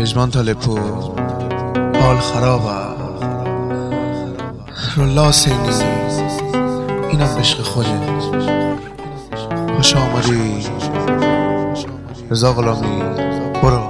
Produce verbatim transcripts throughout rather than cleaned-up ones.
پژمان تالپو حال خرابه رولا سینی اینم عشق خودت خوش آمدی رضا غلامی برو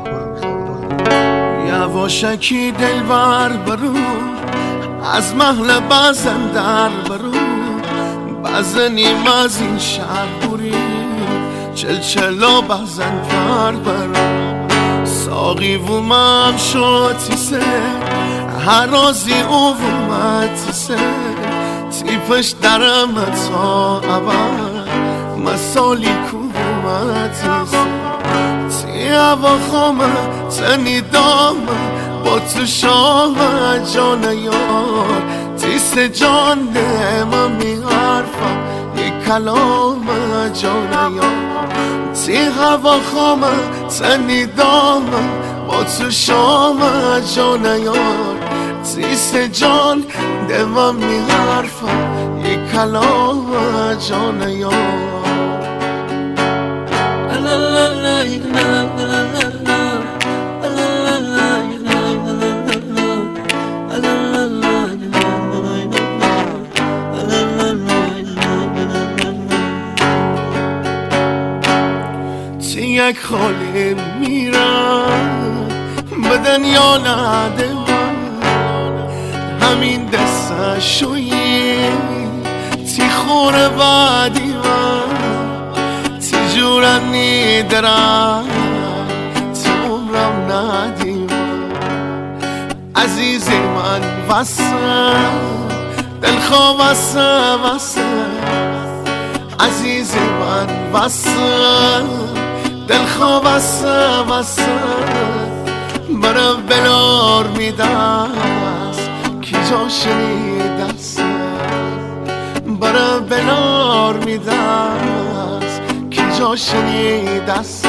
یواشکی دلبر برو از محل بزن در برو بزنیم از این شهر بوری چلچلا بزن در برو ساقی ومم شد تیسه هر رازی او ومد تیسه تیپش درم تا اول مسالی کو ومد تیسه تی هوا خامه تنی دامه با تو شامه جان یار تیسه جان نمه می حرفم یک کلامه جان یار تی هوا خامه تنی دامه با تو شامه جان یار تیسه جان نمه می حرفم یک کلامه جان یار یک خالی میرم به دنیا نده همین دسته شویی تی خوره بعدی من تی جورم نیدرم تی عمرم ندی من عزیز من وسم دلخواه وسم وسم عزیز من وسم دلخواه وسم وسم برا بلار میدست کی جا شنیدست برا بلار میدست کی جا شنیدست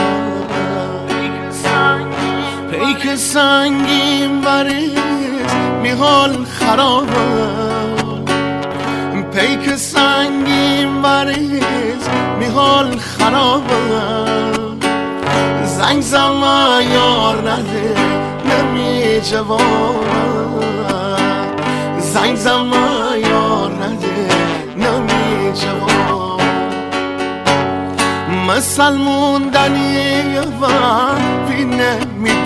پیک سنگین بریز میحال خرابه پیک سنگین بریز میحال خرابه زنگ زمان یار نده نمی جواب زنگ زمان یار نده نمی جواب مثل موندنی و بینه می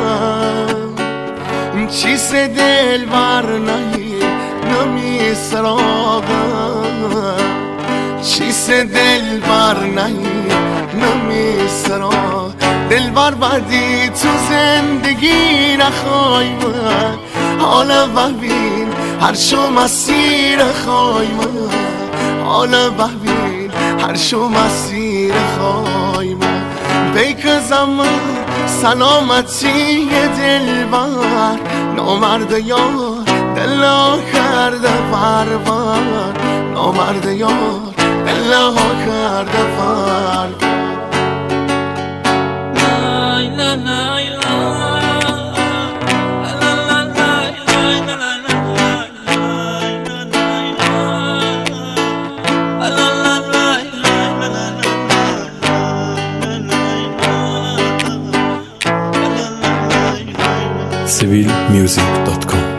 داغم چیز دل بر نهی نمی سراغم چیز دل بر نهی نمی سراغم دل بر بدی تو زندگی نخوای من حالا ببین هر شو مسیر خوای من حالا ببین هر شو مسیر خوای من پیک زمان سلامتی دل بر نامرد یار دلا کرده پرور نامرد یار دلا کرده پرور سیویل میوزیک دات کام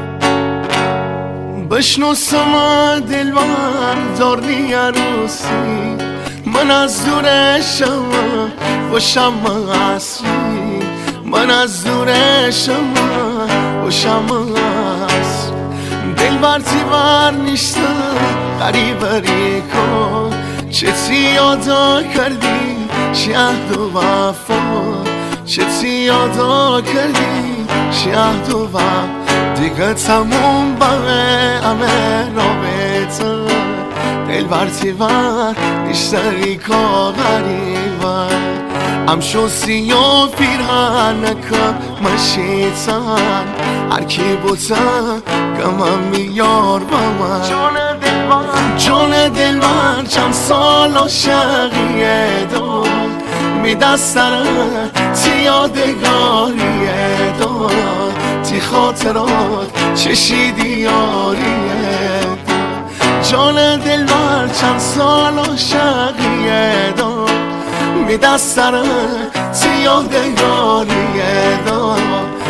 بشنو سما دلبر داری عروسی من از دورشم باشم اصلی من از دورشم باشم اصلی دلبر تیور نیستم غریبری کن چه تی یادا کردی شهد و وفا چه تی یادا کردی شهد و وفا دیگه تموم بقه همه رابطه دلبر تیور نیشتری کا غریبه ام شو سیاه پیرهنکم مشیتن هر کی بودن گمم میار با من جون دلبر جون دلبر چند سال عاشقیه دو میدست سرم تی یادگاریه دو تی خاطرات چشیدی یاریه جان دلبر چند سال عاشقیه دو میدست سرم تی یادگاریه دو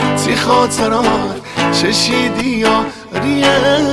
خاطرات چشیدی یاریه